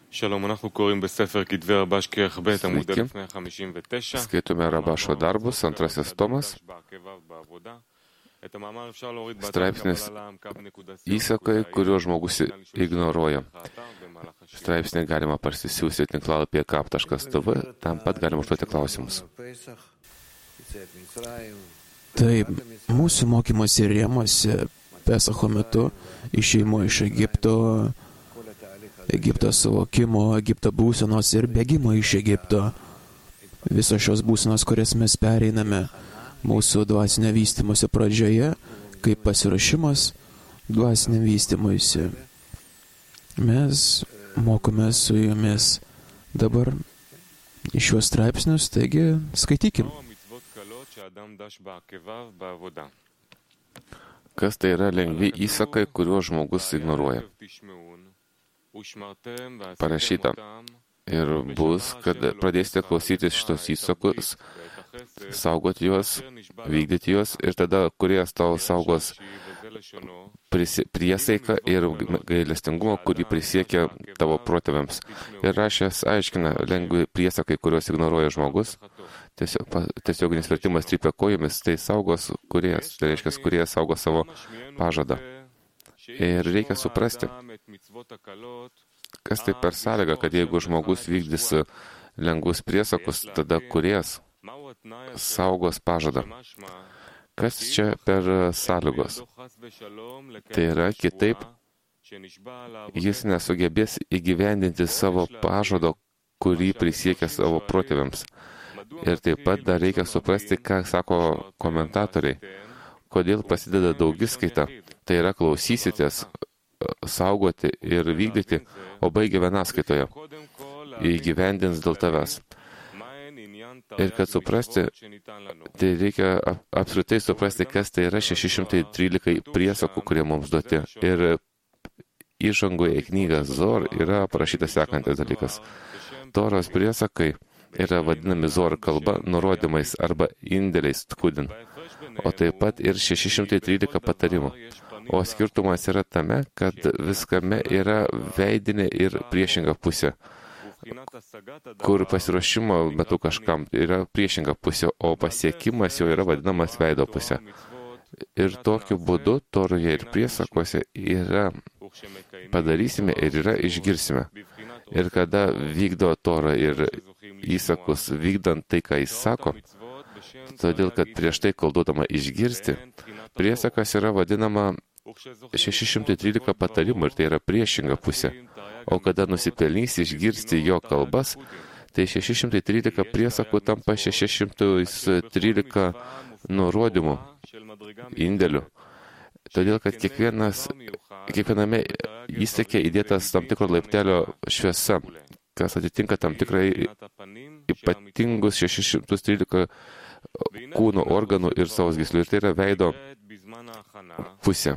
שלום, אנחנו קוראים בספר כתבי רבש כרך ב' עמוד 1159. Skaitome Rabašo darbus, antrasis tomas, straipsnis įsakai, kuriuo žmogus ignoruoja. Straipsnį galima parsisiųsti tinklalapyje kap.tv, tam pat galima užduoti klausimus. Taip, mūsų mokymosi rėmuose Pesacho metu išėjimo iš Egipto suvokimo, Egipto būsenos ir bėgimo iš Egipto. Visos šios būsenos, kurias mes pereiname mūsų dvasinio vystymosi pradžioje, kaip pasiruošimas dvasiniam vystymuisi. Mes mokome su jumis dabar iš šios straipsnius, taigi skaitykim. Kas tai yra lengvi įsakai, kuriuos žmogus ignoruoja? Parašyta. Ir bus, kad pradėsite klausytis šitos įsakus, saugoti juos, vykdyti juos, ir tada, kurie tau saugos priesaiką ir gailestingumą, kurį prisiekia tavo protėviams. Ir rašęs aiškina, lengvi priesakai, kuriuos ignoruoja žmogus, tiesioginis vertimas trypia kojomis, tai saugos kuriejas, tai reiškia, kurie saugo savo pažadą. Ir reikia suprasti, kas tai per sąlygą, kad jeigu žmogus vykdys lengvus priesakus, tada kuriejas saugos pažadą. Kas čia per sąlygos? Tai yra kitaip, jis nesugebės įgyvendinti savo pažado, kurį prisiekia savo protėviams. Ir taip pat dar reikia suprasti, ką sako komentatoriai, kodėl prasideda daugiskaita. Tai yra klausysitės, saugoti ir vykdyti, o baigia vienaskaitoje. Įgyvendins dėl tavęs. Ir kad suprasti, tai reikia apskritai suprasti, kas tai yra 613 priesakų, kurie mums duoti. Ir įžangoje į knygą Zor yra parašytas sekantis dalykas. Toros priesakai yra vadinami Zor kalba nurodymais arba indėliais tkudin, o taip pat ir 613 patarimų. O skirtumas yra tame, kad viskame yra veidinė ir priešinga pusė, kur pasiruošimo metu kažkam yra priešinga pusė, o pasiekimas jau yra vadinamas veido pusė. Ir tokiu būdu Toroje ir priesakose yra padarysime ir yra išgirsime. Ir kada vykdo Torą ir įsakus vykdant tai, ką jis sako, todėl kad prieš tai, kol duodama išgirsti, priesakas yra vadinama 613 patarimų ir tai yra priešinga pusė. O kada nusipelnys išgirsti jo kalbas, tai 613 priesakų tampa 613 nurodymų, indėlių. Todėl, kad kiekviename įsakė įdėtas tam tikro laiptelio šviesa, kas atitinka tam tikrai ypatingus 613 kūno organų ir sausgyslių. Ir tai yra veido pusė.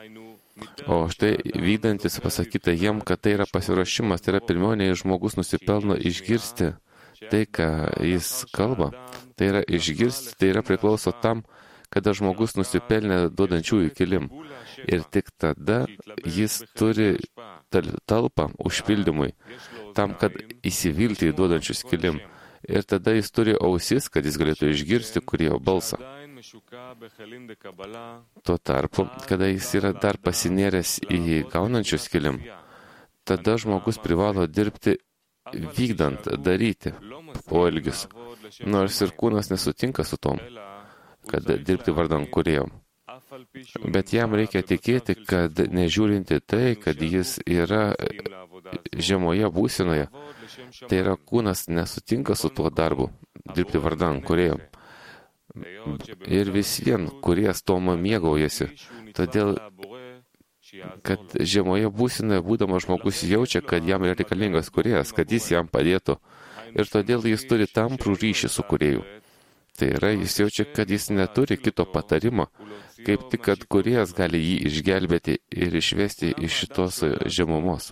O štai vykdantis pasakyta jiem, kad tai yra pasiruošimas, tai yra pirmiau, nei žmogus nusipelno išgirsti tai, ką jis kalba. Tai yra išgirsti, tai yra priklauso tam, kada žmogus nusipelnė duodančiųjų kilim. Ir tik tada jis turi talpą užpildymui, tam, kad įsivilti į duodančius kilim. Ir tada jis turi ausis, kad jis galėtų išgirsti kūrėjo balsą. Tuo tarpu, kada jis yra dar pasinėręs į gaunančius kilim, tada žmogus privalo dirbti vykdant, daryti poelgius, nors ir kūnas nesutinka su tom, kad dirbti vardan kūrėjo. Bet jam reikia tikėti, kad nežiūrinti tai, kad jis yra žemoje būsenoje, tai yra kūnas nesutinka su tuo darbu, dirbti vardan kūrėjo. Ir vis vien, kurie toma mėgaujasi, todėl, kad žemoje būsenoje būdamas žmogus jaučia, kad jam yra reikalingas kūrėjas, kad jis jam padėtų. Ir todėl jis turi tamprų ryšį su kūrėju. Tai yra, jis jaučia, kad jis neturi kito patarimo, kaip tik, kad kūrėjas gali jį išgelbėti ir išvesti iš šitos žemumos.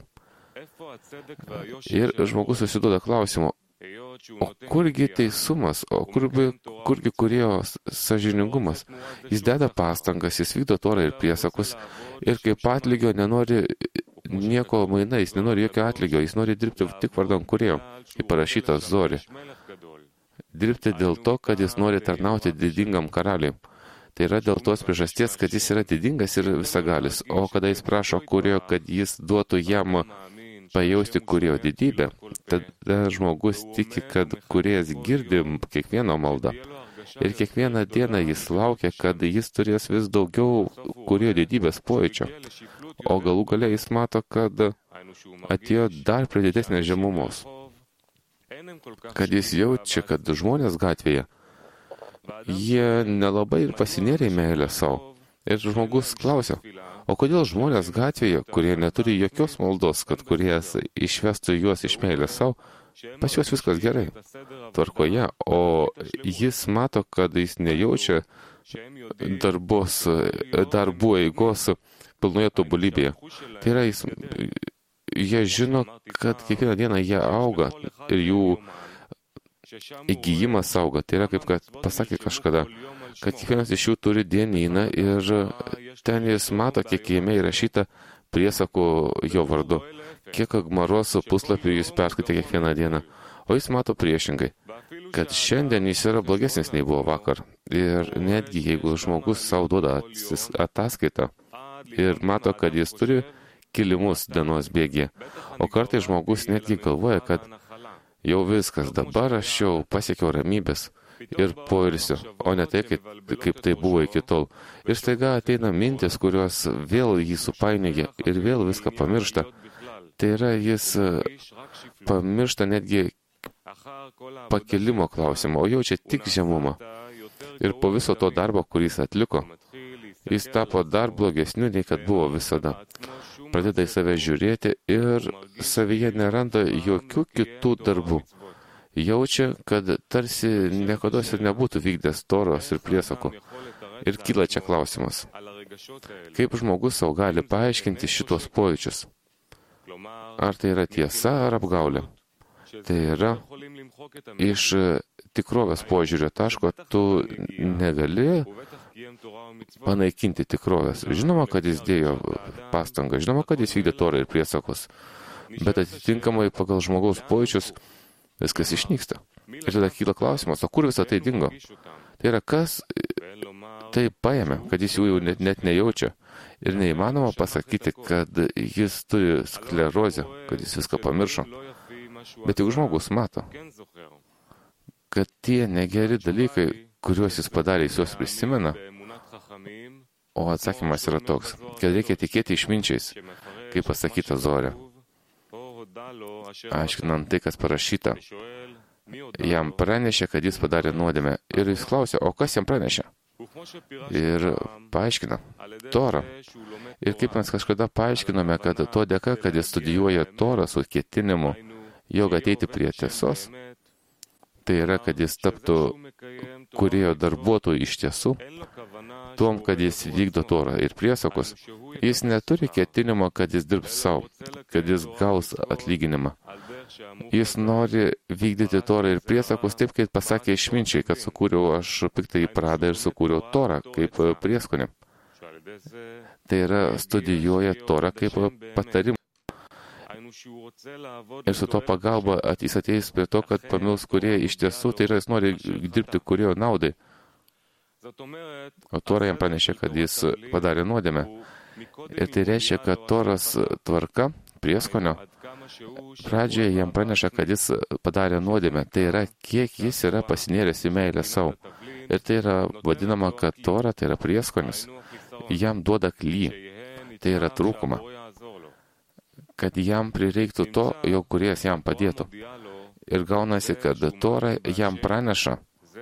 Ir žmogus susiduoda klausimu, o kurgi teisumas, o kurgi kūrėjo sąžiningumas? Jis deda pastangas, jis vykdo Torą ir priesakus ir kaip atlygio nenori nieko mainais, nenori jokio atlygio, jis nori dirbti tik vardan kūrėjo, kaip parašyta Zori. Dirbti dėl to, kad jis nori tarnauti didingam karaliui. Tai yra dėl tos priežasties, kad jis yra didingas ir visagalis, o kada jis prašo kūrėjo, kad jis duotų jam pajausti kūrėjo didybę, tada žmogus tiki, kad kūrėjas girdi kiekvieno maldą. Ir kiekvieną dieną jis laukia, kad jis turės vis daugiau kūrėjo didybės pojūčio. O galų gale jis mato, kad atėjo dar prie didesnės žemumos. Kad jis jaučia, kad žmonės gatvėje, jie nelabai ir pasinėrė į meilę savo. Ir žmogus klausia, o kodėl žmonės gatvėje, kurie neturi jokios maldos, kad kūrėjas išvestų juos iš meilės savo, pas juos viskas gerai, tvarkoje, o jis mato, kad jis nejaučia darbų eigos pilnoje tobulybėje. Tai yra, jie žino, kad kiekvieną dieną jie auga ir jų įgyjimas auga. Tai yra, kaip kad pasakė kažkada, kad kiekvienas iš jų turi dienyną ir ten jis mato, kiek jame įrašyta priesakų jo vardu. Kiek Agmaros puslapių jis perskaitė kiekvieną dieną. O jis mato priešingai, kad šiandien jis yra blogesnis nei buvo vakar. Ir netgi jeigu žmogus savo duoda ataskaitą ir mato, kad jis turi kilimus dienos bėgyje, o kartai žmogus netgi galvoja, kad jau viskas, dabar aš jau pasiekiau ramybės ir poilsio, o ne tai, kaip tai buvo iki tol. Ir staiga ateina mintis, kurios vėl jį supainioja ir vėl viską pamiršta. Tai yra, jis pamiršta netgi pakelimo klausimą, o jaučia tik žemumą. Ir po viso to darbo, kurį jis atliko, jis tapo dar blogesniu, nei kad buvo visada. Pradeda į save žiūrėti ir savyje neranda jokių kitų darbų. Jaučia, kad tarsi niekada ir nebūtų vykdęs Toros ir priesakų. Ir kyla čia klausimas. Kaip žmogus savo gali paaiškinti šitos pojūčius? Ar tai yra tiesa ar apgaulė? Tai yra, iš tikrovės požiūrio taško tu negali panaikinti tikrovės. Žinoma, kad jis dėjo pastangą, žinoma, kad jis vykdė Torą ir priesakus, bet atitinkamai pagal žmogaus pojūčius viskas išnyksta. Ir tada kyla klausimas, o kur visą tai dingo? Tai yra, kas tai paėmė, kad jis jų net nejaučia. Ir neįmanoma pasakyti, kad jis turi sklerozę, kad jis viską pamiršo. Bet jeigu žmogus mato, kad tie negeri dalykai, kuriuos jis padarė, jis juos prisimena, o atsakymas yra toks, kad reikia tikėti išminčiais, kaip pasakyta Zorė. Aiškinant tai, kas parašyta, jam pranešė, kad jis padarė nuodėmę. Ir jis klausė, o kas jam pranešė? Ir paaiškina Torą. Ir kaip mes kažkada paaiškinome, kad to dėka, kad jis studijuoja Torą su ketinimu, jog ateiti prie tiesos, tai yra, kad jis taptų kūrėjo darbuotojų iš tiesų, tuom, kad jis vykdo Torą ir priesakus, jis neturi ketinimo, kad jis dirbs savo, kad jis gaus atlyginimą. Jis nori vykdyti Torą ir priesakus taip, kaip pasakė išminčiai, kad sukūriau aš piktąjį pradą ir sukūriau Torą kaip prieskonį. Tai yra, studijuoja Torą kaip patarimą. Ir su to pagalba jis ateis prie to, kad pamils kūrėją iš tiesų, tai yra, jis nori dirbti kūrėjo naudai. O Tora jam pranešė, kad jis padarė nuodėmę. Ir tai reiškia, kad Toros tvarka, prieskonio, pradžioje jam praneša, kad jis padarė nuodėmę. Tai yra, kiek jis yra pasinėręs į meilę savo. Ir tai yra vadinama, kad Tora, tai yra prieskonis, jam duoda kly. Tai yra trūkuma. Kad jam prireiktų to, jog kūrėjas jam padėtų. Ir gaunasi, kad Tora jam praneša,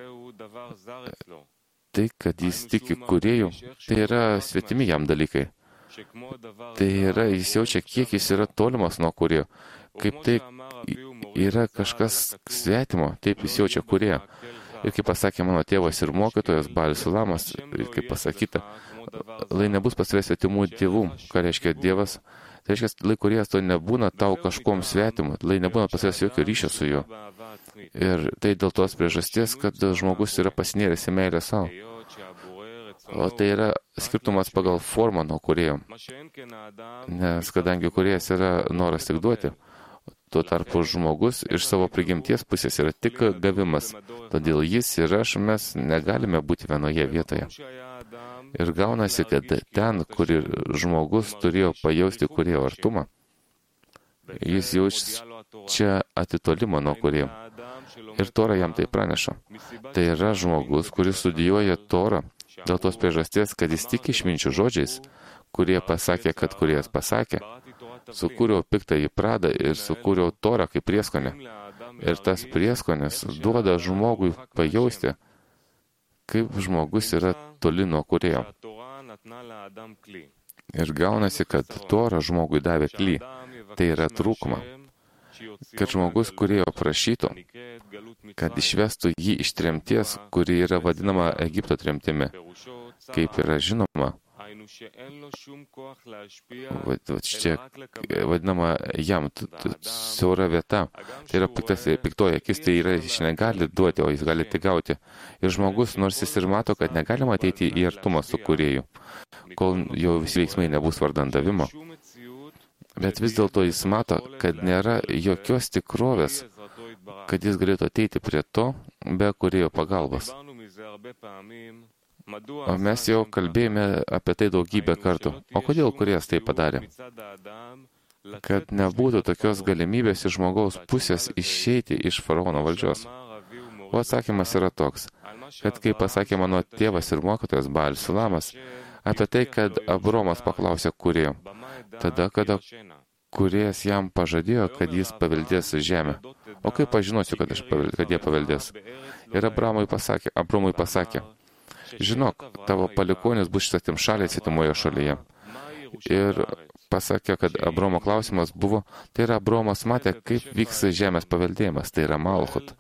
tai, kad jis tiki kūrėjų, tai yra svetimi jam dalykai. Tai yra, jis jaučia, kiek jis yra tolimas nuo kūrėjo. Kaip tai yra kažkas svetimo, taip jis jaučia kūrėją. Ir kaip pasakė mano tėvas ir mokytojas Balis Ulamas, ir kaip pasakyta, lai nebus pas tave svetimų dievų. Ką reiškia Dievas? Tai reiškia, lai kūrėjas to nebūna tau kažkom svetimu, lai nebūna pas tavęs jokio ryšio su juo. Ir tai dėl tos priežasties, kad žmogus yra pasinėręs į meilę savo. O tai yra skirtumas pagal formą nuo kūrėjo. Nes kadangi kūrėjas yra noras tik duoti, tuo tarpu žmogus iš savo prigimties pusės yra tik gavimas. Todėl jis ir aš, mes negalime būti vienoje vietoje. Ir gaunasi, kad ten, kur žmogus turėjo pajausti kūrėjo artumą, jis jaučia atitolimą nuo kūrėjo. Ir Tora jam tai praneša. Tai yra žmogus, kuris studijuoja Torą dėl tos priežasties, kad jis tik išminčių žodžiais, kurie pasakė, kad kūrėjas pasakė, sukūriau piktąjį pradą ir sukūriau Torą kaip prieskonę. Ir tas prieskonis duoda žmogui pajausti, kaip žmogus yra toli nuo kūrėjo. Ir gaunasi, kad Tora žmogui davė klį. Tai yra trūkuma. Kad žmogus kūrėjo prašytų, kad išvestų jį iš tremties, kuri yra vadinama Egipto tremtimi. Kaip yra žinoma, čia vadinama jam siaura vieta. Tai yra piktoji akis, tai yra jis negali duoti, o jis gali tik gauti. Ir žmogus, nors jis ir mato, kad negalima ateiti į artumą su kūrėju, kol jo visi veiksmai nebus vardan davimo. Bet vis dėlto jis mato, kad nėra jokios tikrovės, kad jis galėtų ateiti prie to be kūrėjo pagalbos. O mes jau kalbėjome apie tai daugybę kartų. O kodėl kūrėjas tai padarė? Kad nebūtų tokios galimybės iš žmogaus pusės išeiti iš faraono valdžios. O atsakymas yra toks, kad kaip pasakė mano tėvas ir mokytojas Baalis Sulamas, apie tai, kad Abromas paklausė kūrėjo, tada, kada kūrėjas jam pažadėjo, kad jis paveldės žemę. O kaip aš žinosiu, kad jie paveldės? Ir Abromui pasakė, žinok, tavo palikuonis bus svetimšaliai svetimoje šalyje. Ir pasakė, kad Abromo klausimas buvo, tai yra Abromas matė, kaip vyks žemės paveldėjimas, tai yra Malchut,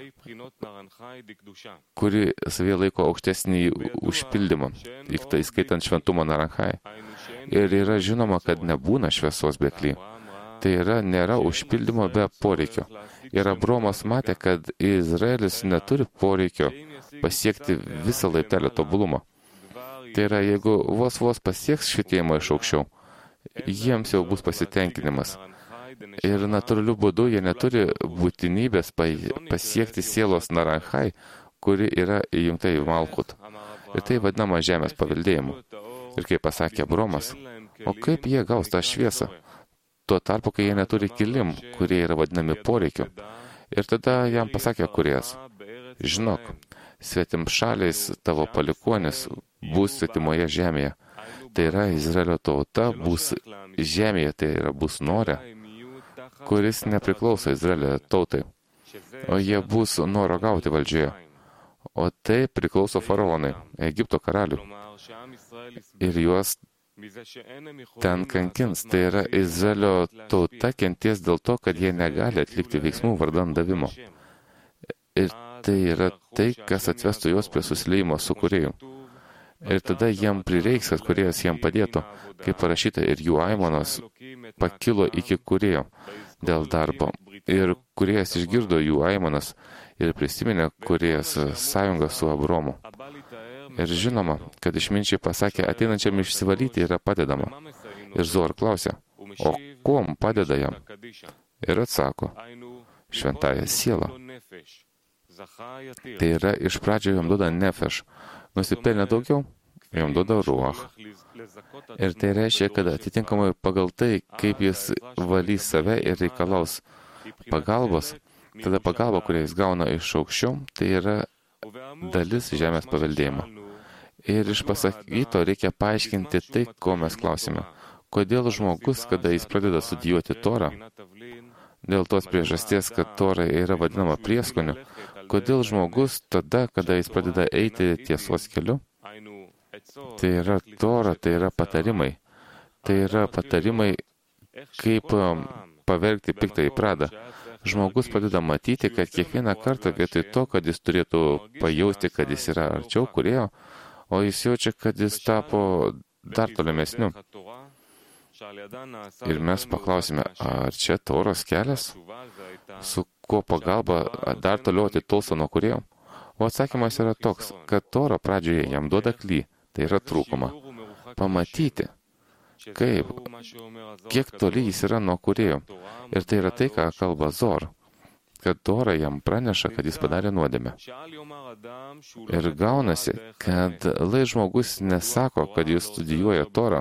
kuri savie laiko aukštesnį užpildymą, įskaitant šventumą Naranchai. Ir yra žinoma, kad nebūna šviesos be kly. Tai yra, nėra užpildymo be poreikio. Ir Abromas matė, kad Izraelis neturi poreikio pasiekti visą laiptelio tobulumą. Tai yra, jeigu vos pasieks švietėjimą iš aukščiau, jiems jau bus pasitenkinimas. Ir natūraliu būdu jie neturi būtinybės pasiekti sielos Naranchai, kuri yra įjungta į Malchut. Ir tai vadinama žemės paveldėjimu. Ir kaip pasakė Abromas, o kaip jie gaus tą šviesą? Tuo tarpu, kai jie neturi kilimų, kurie yra vadinami poreikiu. Ir tada jam pasakė kūrėjas, žinok, svetimšaliais tavo palikuonis bus svetimoje žemėje. Tai yra, Izraelio tauta bus žemėje, tai yra, bus Nore, kuris nepriklauso Izraelio tautai. O jie bus noro gauti valdžioje. O tai priklauso faraonai, Egipto karaliui. Ir juos ten kankins. Tai yra, Izraelio tauta kenties dėl to, kad jie negali atlikti veiksmų vardan davimo. Ir tai yra tai, kas atvestų juos prie susileimo su kūrėju. Ir tada jiem prireiks, kad kūrėjas jiem padėtų, kaip parašyta, ir jų aimanos pakilo iki kūrėjo dėl darbo. Ir kūrėjas išgirdo jų aimanas ir prisiminė kūrėjas sąjungą su Abromu. Ir žinoma, kad išminčiai pasakė, ateinančiam išsivalyti yra padedama. Ir Zohar klausė, o kuom padeda jam? Ir atsako, šventąją sielą. Tai yra, iš pradžio jam duoda nefeš. Nusipelnė daugiau, jam duoda ruach. Ir tai reiškia, kad atitinkamai pagal tai, kaip jis valys save ir reikalaus pagalbos, tada pagalba, kurią jis gauna iš aukščiau, tai yra dalis žemės paveldėjimo. Ir iš pasakyto reikia paaiškinti tai, ko mes klausime. Kodėl žmogus, kada jis pradeda studijuoti Torą, dėl tos priežasties, kad Tora yra vadinama prieskoniu, kodėl žmogus tada, kada jis pradeda eiti tiesos keliu, tai yra Tora, tai yra patarimai. Tai yra patarimai, kaip pavergti piktąjį pradą. Žmogus pradeda matyti, kad kiekvieną kartą vietoj to, kad jis turėtų pajausti, kad jis yra arčiau kūrėjo, o jis jaučia, kad jis tapo dar tolimesniu. Ir mes paklausime, ar čia Toros kelias, su kuo pagalba dar toliau atitolsta nuo kūrėjo? O atsakymas yra toks, kad Tora pradžioje jam duoda klį, Tai yra trūkuma. Pamatyti, kiek toli jis yra nuo kūrėjo. Ir tai yra tai, ką kalba Zor, kad Tora jam praneša, kad jis padarė nuodėmę. Ir gaunasi, kad lai žmogus nesako, kad jis studijuoja Torą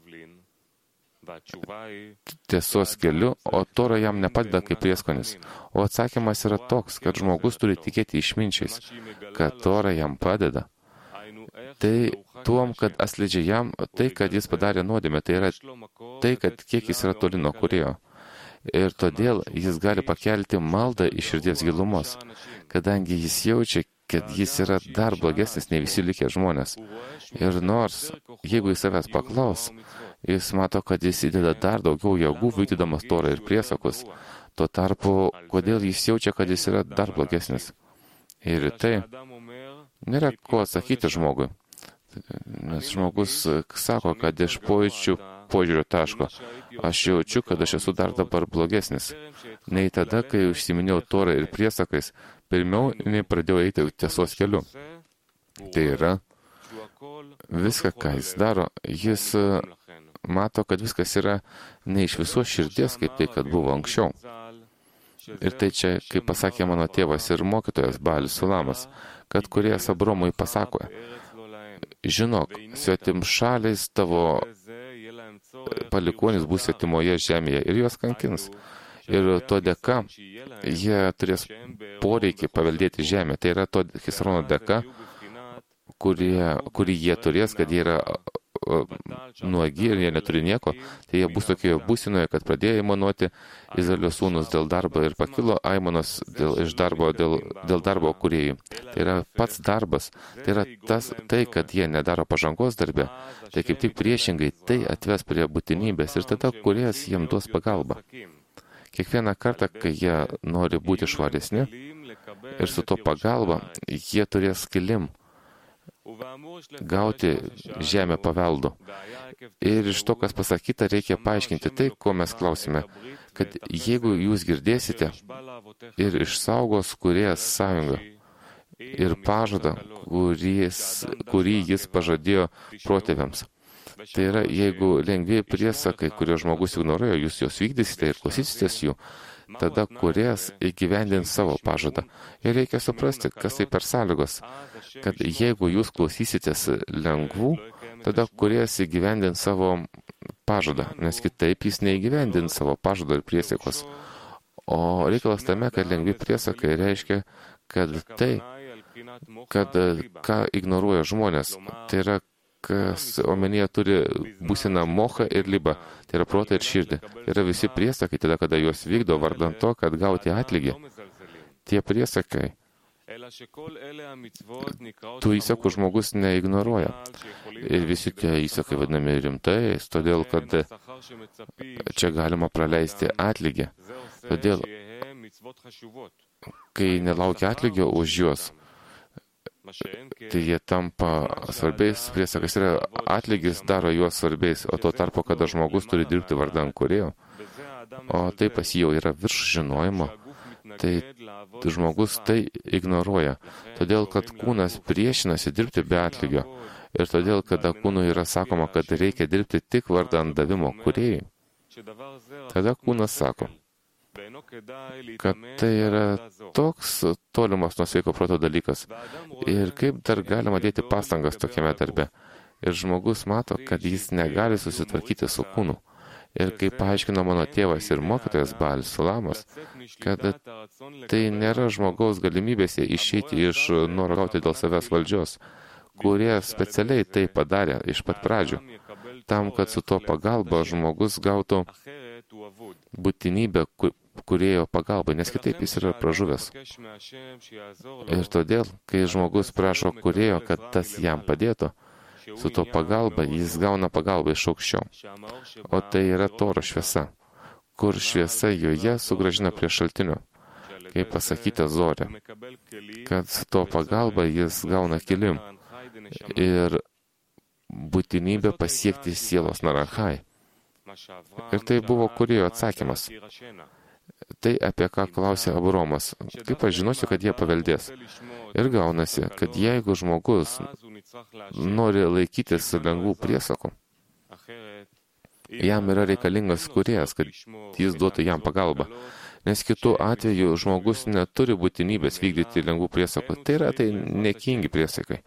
tiesos keliu, o Tora jam nepadeda kaip prieskonis. O atsakymas yra toks, kad žmogus turi tikėti išminčiais, kad Tora jam padeda. Tai tuom, kad atskleidžia jam tai, kad jis padarė nuodėmę, tai yra tai, kad kiek jis yra toli nuo kūrėjo. Ir todėl jis gali pakelti maldą iš širdies gilumos, kadangi jis jaučia, kad jis yra dar blogesnis nei visi likę žmonės. Ir nors, jeigu jis savęs paklaus, jis mato, kad jis įdeda dar daugiau jėgų vykdydamas Torą ir priesakus. Tuo tarpu, kodėl jis jaučia, kad jis yra dar blogesnis. Ir tai nėra ko atsakyti žmogui. Nes žmogus sako, kad iš požiūrio taško aš jaučiu, kad aš esu dar dabar blogesnis. Nei tada, kai užsiminėjau Torą ir priesakais, pirmiau nei pradėjau eiti tiesos keliu. Tai yra, viską, ką jis daro, jis mato, kad viskas yra ne iš visos širdies, kaip tai, kad buvo anksčiau. Ir tai čia, kaip pasakė mano tėvas ir mokytojas Balis Sulamas, kad kūrėjas Abromui pasako, žinok, svetim šaliais tavo palikuonis bus svetimoje žemėje ir juos kankins. Ir to dėka jie turės poreikį paveldėti žemę. Tai yra to Hesrono dėka, kurį jie turės, kad jie yra nuogi ir jie neturi nieko, tai jie bus tokioje būsinoje, kad pradėjo aimanuoti Izraelio sūnus dėl darbo ir pakilo aimanos dėl darbo kūrėjų. Tai yra pats darbas, tai yra tai, kad jie nedaro pažangos darbe, tai kaip tik priešingai tai atves prie būtinybės ir tada kūrėjas jiem duos pagalbą. Kiekvieną kartą, kai jie nori būti švaresni ir su to pagalba, jie turės kilim gauti žemę paveldu. Ir iš to, kas pasakyta, reikia paaiškinti tai, ko mes klausime, kad jeigu jūs girdėsite ir išsaugos kūrėjas sąjungą ir pažadą, kurį jis pažadėjo protėviams. Tai yra, jeigu lengvieji priesakai, kurie žmogus ignoruoja, jūs juos vykdysite ir klausysitės jų, tada kūrėjas įgyvendins savo pažadą. Ir reikia suprasti, kas tai per sąlygos, kad jeigu jūs klausysitės lengvų, tada kūrėjas įgyvendins savo pažadą, nes kitaip jis neįgyvendins savo pažado ir priesaikos. O reikalas tame, kad lengvi priesakai reiškia, kad tai, ką ignoruoja žmonės, tai yra, kas omenyje turi būsiną mochą ir libą, tai yra protą ir širdį. Tai yra visi priesakai, tada, kada juos vykdo vardant to, kad gauti atlygį. Tie priesakai, tų įsakų žmogus neignoruoja. Ir visi tie įsakai vadinami rimtais, todėl, kad čia galima praleisti atlygį. Todėl, kai nelaukia atlygio už juos, tai jie tampa svarbiais priesakais. Ir atlygis daro juos svarbiais, o tuo tarpu, kada žmogus turi dirbti vardan kūrėjo, o tai pas jį jau yra virš žinojimo, tai žmogus tai ignoruoja. Todėl, kad kūnas priešinasi dirbti be atlygio. Ir todėl, kada kūnui yra sakoma, kad reikia dirbti tik vardan davimo kūrėjai, tada kūnas sako, kad tai yra toks tolimas nuo sveiko proto dalykas. Ir kaip dar galima dėti pastangas tokiame darbe. Ir žmogus mato, kad jis negali susitvarkyti su kūnu. Ir kaip paaiškino mano tėvas ir mokytojas Balis Sulamas, kad tai nėra žmogaus galimybėse išeiti iš noro gauti dėl savęs valdžios, kurie specialiai tai padarė iš pat pradžių, tam, kad su to pagalba žmogus gautų būtinybę kūrėjo pagalbai, nes kitaip jis yra pražuvęs. Ir todėl, kai žmogus prašo kūrėjo, kad tas jam padėtų, su to pagalba jis gauna pagalbą iš aukščiau. O tai yra Toro šviesa, kur šviesa joje sugrąžina prie šaltinio. Kaip pasakyta Zorė, kad su to pagalba jis gauna kilim ir būtinybę pasiekti sielos Narachai. Ir tai buvo kūrėjo atsakymas. Tai, apie ką klausė Abromas, kaip aš žinosiu, kad jie paveldės. Ir gaunasi, kad jeigu žmogus nori laikytis lengvų priesakų, jam yra reikalingas kūrėjas, kad jis duotų jam pagalbą. Nes kitu atveju žmogus neturi būtinybės vykdyti lengvų priesakų. Tai yra niekingi priesakai.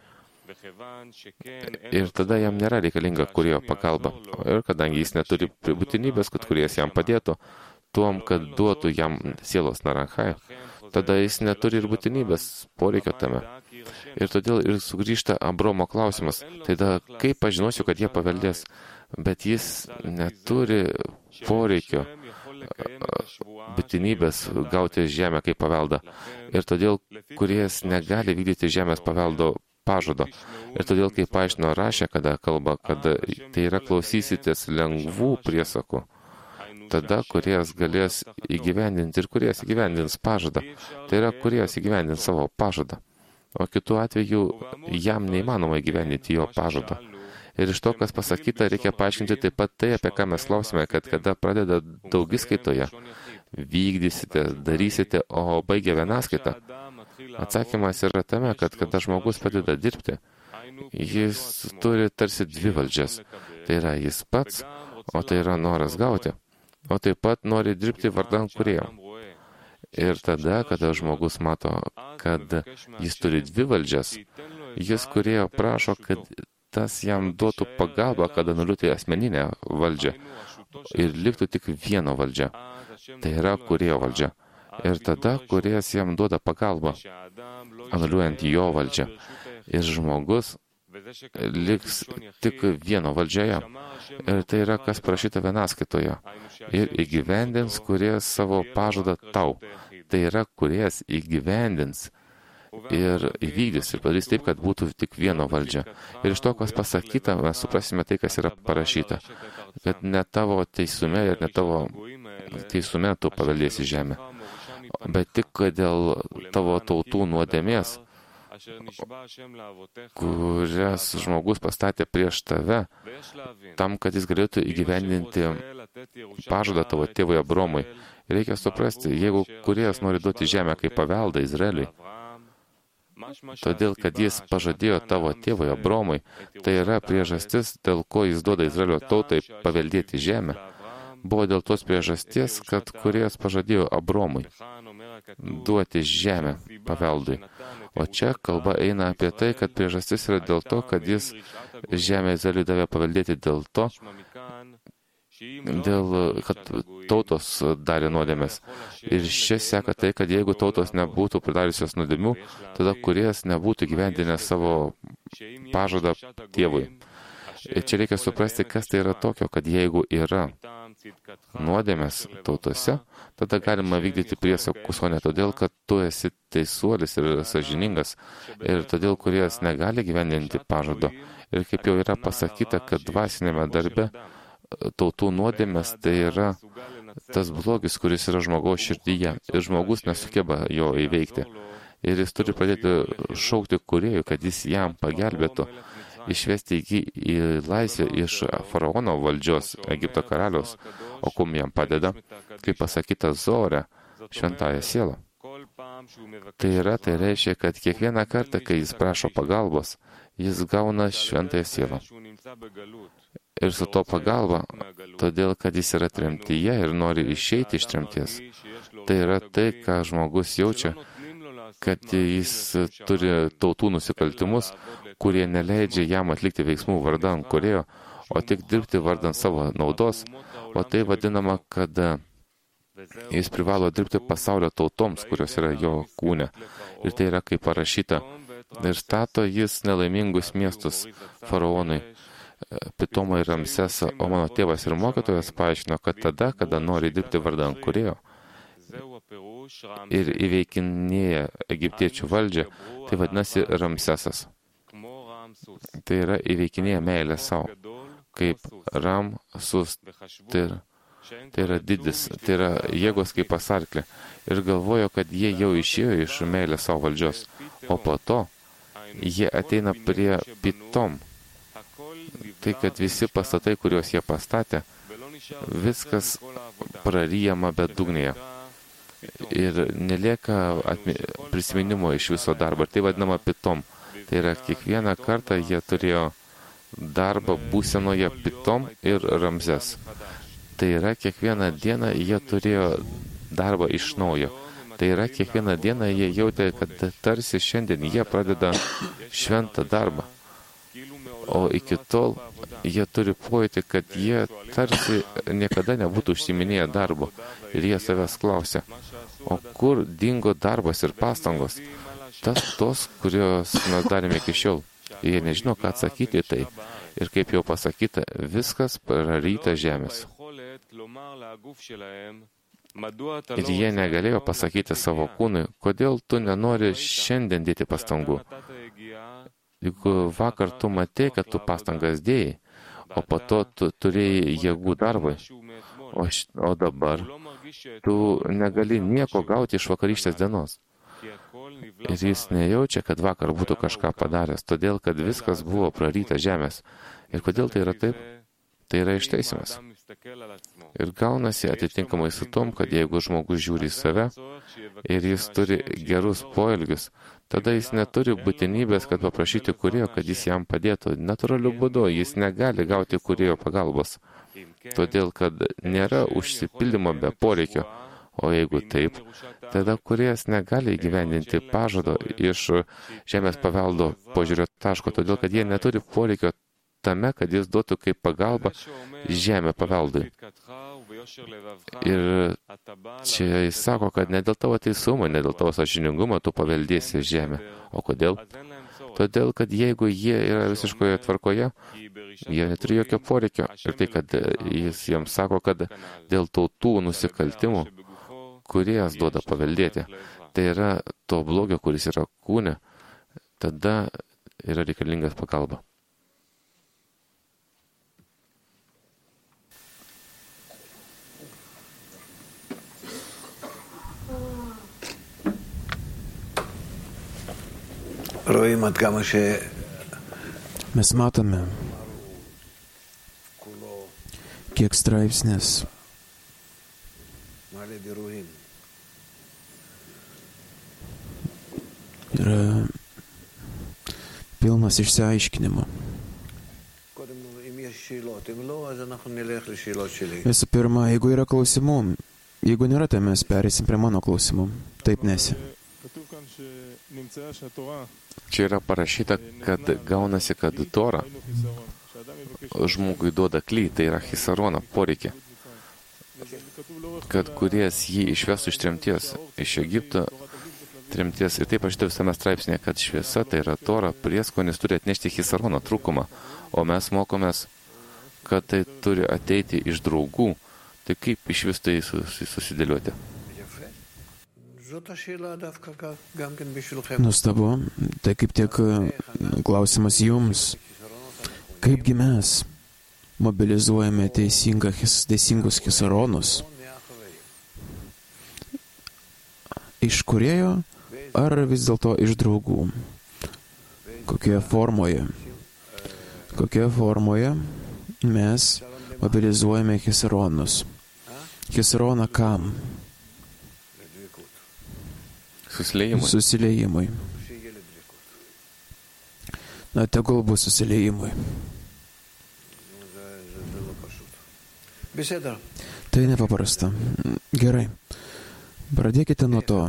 Ir tada jam nėra reikalinga kūrėjo pagalba. Ir kadangi jis neturi būtinybės, kad kūrėjas jam padėtų, tuom, kad duotų jam sielos naranchai, tada jis neturi ir būtinybės poreikio tame. Ir todėl ir sugrįžta Abromo klausimas. Tada kaip pažinosiu, kad jie paveldės? Bet jis neturi poreikio būtinybės gauti žemę kaip paveldą. Ir todėl kūrėjas negali vykdyti žemės paveldo pažado. Ir todėl, kaip paaiškino Rašė, kada kalba, kad tai yra klausysitės lengvų priesakų, tada kūrėjas galės įgyvendinti ir kūrėjas įgyvendins pažadą. Tai yra kūrėjas įgyvendins savo pažadą. O kitu atveju jam neįmanoma įgyvendinti jo pažadą. Ir iš to, kas pasakyta, reikia paaiškinti taip pat tai, apie ką mes klausime, kad kada pradeda daugiskaitoje, vykdysite, darysite, o baigia vienaskaitą. Atsakymas yra tame, kad kada žmogus pradeda dirbti, jis turi tarsi dvi valdžias. Tai yra jis pats, o tai yra noras gauti, o taip pat nori dirbti vardan kūrėjo. Ir tada, kada žmogus mato, kad jis turi dvi valdžias, jis kūrėjo prašo, kad tas jam duotų pagalbą, kada nuliūtų asmeninę valdžią ir liktų tik vieno valdžia. Tai yra kūrėjo valdžia. Ir tada kūrėjas jam duoda pagalbą, anuliuojant jo valdžią. Ir žmogus liks tik vieno valdžioje. Ir tai yra, kas parašyta vienaskaitoje. Ir įgyvendins kūrėjas savo pažadą tau. Tai yra, kūrėjas įgyvendins ir įvykdys ir padarys taip, kad būtų tik vieno valdžia. Ir iš to, kas pasakyta, mes suprasime tai, kas yra parašyta. Kad ne tavo teisume ir ne tavo teisume tu paveldėsi žemę, bet tik dėl tavo tautų nuodėmės, kurias žmogus pastatė prieš tave, tam, kad jis galėtų įgyvendinti pažadą tavo tėvui Abromui. Reikia suprasti, jeigu kūrėjas nori duoti žemę kaip paveldą Izraeliui, todėl, kad jis pažadėjo tavo tėvui Abromui, tai yra priežastis, dėl ko jis duoda Izraelio tautai paveldėti žemę, buvo dėl tos priežasties, kad kūrėjas pažadėjo Abromui duoti žemę paveldui. O čia kalba eina apie tai, kad priežastis yra dėl to, kad jis žemę Izraeliui davė paveldėti dėl to, kad tautos darė nuodėmės. Ir čia seka tai, kad jeigu tautos nebūtų pridariusios nuodėmių, tada kūrėjas nebūtų gyvendinęs savo pažadą tėvui. Ir čia reikia suprasti, kas tai yra tokio, kad jeigu yra nuodėmės tautose, tada galima vykdyti priesakus, o ne todėl, kad tu esi teisuolis ir sąžiningas. Ir todėl kūrėjas negali gyvendinti pažado. Ir kaip jau yra pasakyta, kad dvasinėme darbe tautų nuodėmės tai yra tas blogis, kuris yra žmogaus širdyje. Ir žmogus nesugeba jo įveikti. Ir jis turi pradėti šaukti kūrėjų, kad jis jam pagelbėtų, išvesti jį į laisvę iš faraono valdžios, Egipto karaliaus, o kum jam padeda, kaip pasakyta Zohare, šventąją sielą. Tai reiškia, kad kiekvieną kartą, kai jis prašo pagalbos, jis gauna šventąją sielą. Ir su to pagalba, todėl, kad jis yra tremtyje ir nori išeiti iš tremties. Tai yra tai, ką žmogus jaučia, kad jis turi tautų nusikaltimus, kurie neleidžia jam atlikti veiksmų vardan kūrėjo, o tik dirbti vardan savo naudos, o tai vadinama, kad jis privalo dirbti pasaulio tautoms, kurios yra jo kūne. Ir tai yra kaip parašyta. Ir stato jis nelaimingus miestus faraonui, Pitomą ir Ramsesą, o mano tėvas ir mokytojas paaiškino, kad tada, kada nori dirbti vardan kūrėjo ir įveikinėja egiptiečių valdžią, tai vadinasi Ramsesas. Tai yra įveikinėja meilę savo, kaip Ramsus, tai yra didis, tai yra jėgos kaip pasarklė. Ir galvojo, kad jie jau išėjo iš meilės savo valdžios, o po to jie ateina prie Pitom. Tai, kad visi pastatai, kuriuos jie pastatė, viskas praryjama bedugnėje. Ir nelieka prisiminimo iš viso darbo. Ir tai vadinama Pitom. Tai Tai yra, kiekvieną kartą jie turėjo darbą būsenoje Pitom ir Ramzes. Tai yra, kiekvieną dieną jie turėjo darbą iš naujo. Tai yra, kiekvieną dieną jie jautė, kad tarsi šiandien jie pradeda šventą darbą. O iki tol jie turi pojūtį, kad jie tarsi niekada nebūtų užsiminėję darbo. Ir jie savęs klausia, o kur dingo darbas ir pastangos? Tos, kurios mes darėme iki šiol. Jie nežino, ką atsakyti į tai. Ir kaip jau pasakyta, viskas praryta žemės. Ir jie negalėjo pasakyti savo kūnui, kodėl tu nenori šiandien dėti pastangų. Juk vakar tu matei, kad tu pastangas dėjai, o po to tu turėjai jėgų darbui. O dabar tu negali nieko gauti iš vakarykštės dienos. Ir jis nejaučia, kad vakar būtų kažką padaręs, todėl, kad viskas buvo praryta žemės. Ir kodėl tai yra taip? Tai yra išteisimas. Ir gaunasi atitinkamai su tom, kad jeigu žmogus žiūri į save ir jis turi gerus poelgius, tada jis neturi būtinybės, kad paprašyti kūrėjo, kad jis jam padėtų. Natūraliu būdu jis negali gauti kūrėjo pagalbos, todėl, kad nėra užsipildymo be poreikio. O jeigu taip, tada kūrėjas negali įgyvendinti pažado iš žemės paveldo požiūrio taško, todėl, kad jie neturi poreikio tame, kad jis duotų kaip pagalba žemę paveldui. Ir čia jis sako, kad ne dėl tavo teisumo, ne dėl tavo sąžiningumo tu paveldėsi žemę. O kodėl? Todėl, kad jeigu jie yra visiškoje tvarkoje, jie neturi jokio poreikio. Ir tai, kad jis jiems sako, kad dėl tautų nusikaltimų kūrėjas duoda paveldėti. Tai yra to blogio, kuris yra kūne, tada yra reikalingas pagalba. Mes matome, kiek straipsnis yra pilnas išsiaiškinimo. Visų pirma, jeigu yra klausimų, jeigu nėra, tai mes perėsim prie mano klausimų. Taip nesi. Čia yra parašyta, kad gaunasi, kad Tora žmogui duoda kly, tai yra chisaroną, poreikį, kad kūrėjas jį išvestų iš tremties, iš Egipto tremties. Ir taip parašyta visame straipsnėje, kad šviesa, tai yra Tora, prieskonis turi atnešti chisarono trūkumą, o mes mokomės, kad tai turi ateiti iš draugų. Tai kaip iš vis tai susidėlioti? Nuostabu, tai kaip tik klausimas jums, kaipgi mes mobilizuojame teisingus chisaronus iš kūrėjo ar vis dėlto iš draugų? Kokioje formoje mes mobilizuojame chisaronus? Chisaroną kam? Susiliejimui. Na, tegul bus susiliejimui. Tai nepaprasta. Gerai. Pradėkite nuo to,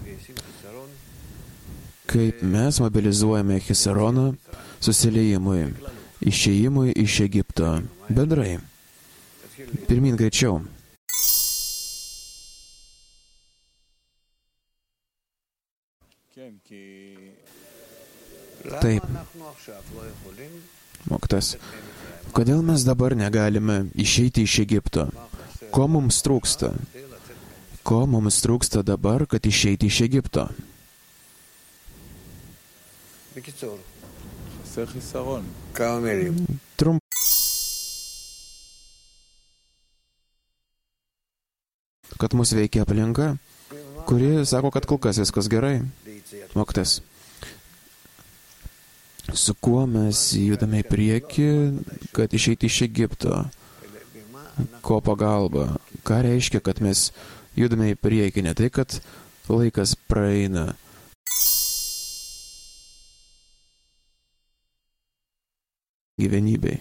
kaip mes mobilizuojame chisaroną susiliejimui, išėjimui iš Egipto. Bendrai. Pirmyn greičiau. Taip. Mokytas. Kodėl mes dabar negalime išeiti iš Egipto? Ko mums trūksta? Ko mums trūksta dabar, kad išeiti iš Egipto? Kad mus veikia aplinka, kuri sako, kad kol kas viskas gerai. Mokytas. Su kuo mes judame į priekį, kad išeiti iš Egipto? Ko pagalba? Ką reiškia, kad mes judame į priekį? Ne tai, kad laikas praeina. gyvenybei.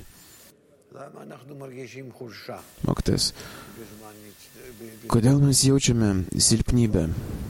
Mokytojas, kodėl mes jaučiame silpnybę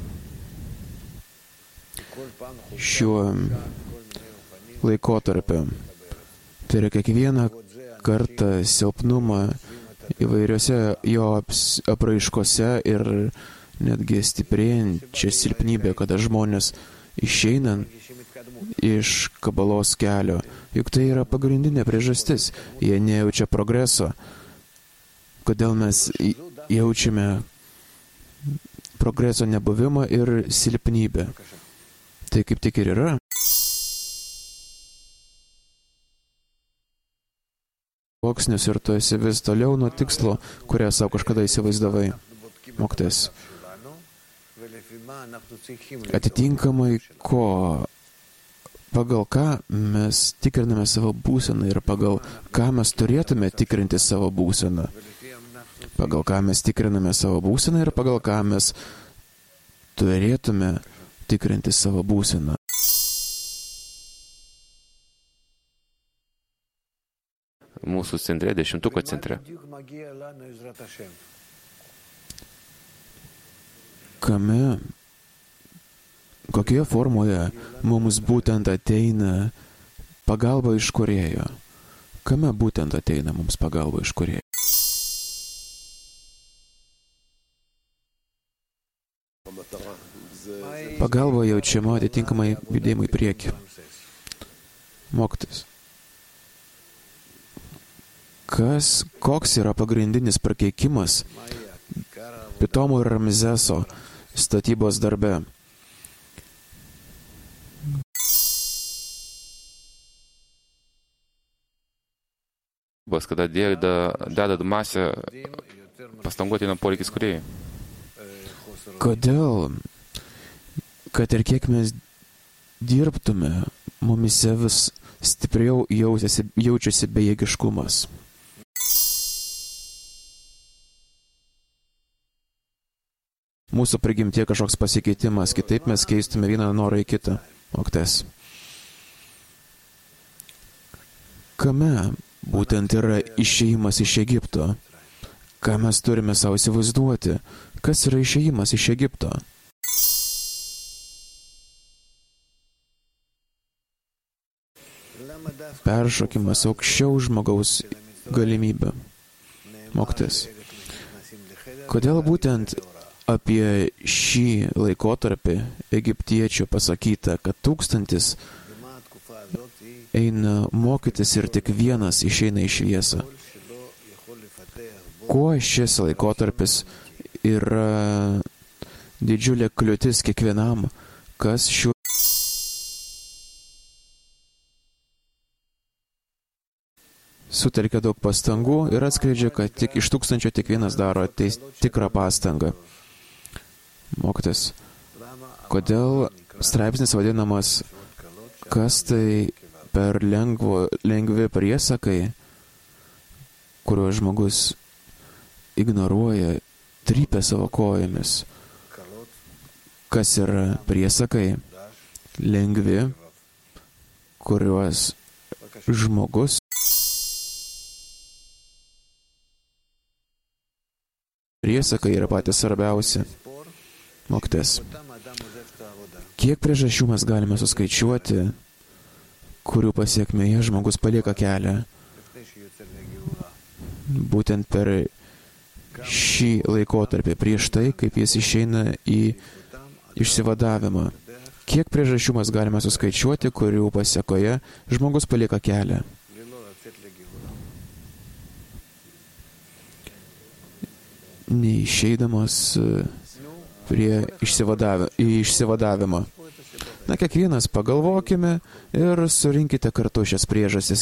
šiuo laikotarpiu? Tai yra kiekvieną kartą silpnumą įvairiose jo apraiškose ir netgi stiprėjančią silpnybę, kada žmonės išeinant iš kabalos kelio. Juk tai yra pagrindinė priežastis. Jie nejaučia progreso. Kodėl mes jaučiame progreso nebuvimą ir silpnybę? Tai kaip tik ir yra. Sluoksnius ir tu esi vis toliau nuo tikslo, kurią savo kažkada įsivaizdavai. Mokytojas. Atitinkamai ko? Pagal ką mes tikriname savo būseną ir pagal ką mes turėtume tikrinti savo būseną? Pagal ką mes tikriname savo būseną ir pagal ką mes turėtume tikrinti savo būseną? Mūsų centre, 10-tuko centre. Kame, kokioje formoje mums būtent ateina pagalba iš Kūrėjo? Kame būtent ateina mums pagalba iš Kūrėjo? Pagalba jaučiama atitinkamai judėjimui prieki. Mokytis. Koks yra pagrindinis prakeikimas Pitomo ir Ramzeso statybos darbe? Kada deda masę pastangų ateina poreikis Kūrėjui. Kodėl, kad ir kiek mes dirbtume, mumise vis stipriau jaučiasi bejėgiškumas? Mūsų prigimtie kažkoks pasikeitimas, kitaip mes keistume vieną norą į kitą. Mokytojas. Kame būtent yra išėjimas iš Egipto? Ką mes turime savo įsivaizduoti? Kas yra išėjimas iš Egipto? Peršokimas aukščiau žmogaus galimybę. Mokytojas. Kodėl būtent apie šį laikotarpį egiptiečių pasakyta, kad 1000 eina mokytis ir tik vienas išeina į šviesą? Kuo šis laikotarpis yra didžiulė kliūtis kiekvienam, kas šiuo sutelkia daug pastangų ir atskleidžia, kad tik iš 1000 tik vienas daro tikrą pastangą? Mokytis. Kodėl straipsnis vadinamas, kas tai per lengvi priesakai, kuriuos žmogus ignoruoja, trypia savo kojomis? Kas yra priesakai lengvi, kuriuos žmogus priesakai yra patys svarbiausi? Mokytojas. Kiek priežasčių mes galime suskaičiuoti, kurių pasiekmėje žmogus palieka kelią? Būtent per šį laikotarpį, prieš tai, kaip jis išeina į išsivadavimą. Kiek priežasčių mes galime suskaičiuoti, kurių pasiekoje žmogus palieka kelią? Neišeidamas prie išsivadavimo. Na, kiekvienas pagalvokime ir surinkite kartu šias priežastis,